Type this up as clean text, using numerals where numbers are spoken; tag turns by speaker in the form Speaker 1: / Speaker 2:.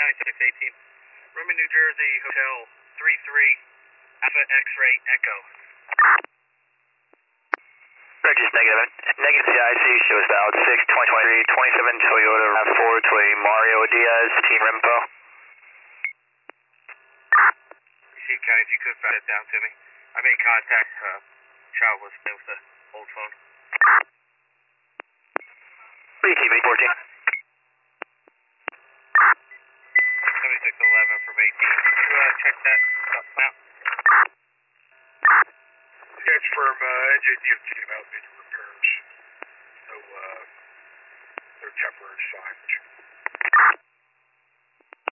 Speaker 1: 9618. Roman, New Jersey, Hotel 33, Alpha X-Ray Echo.
Speaker 2: Bridges negative. Negative CIC shows valid 6 2023 27 Toyota RAV4 to a Mario Diaz, Team Rimpo.
Speaker 1: Appreciate County, if you could pass it down to me. I made contact, child was with the old phone.
Speaker 2: BTV 14.
Speaker 1: 7611 from 18. Can you check that stuff out?
Speaker 3: Sketch from NJDOT about major repairs. No temporary signage.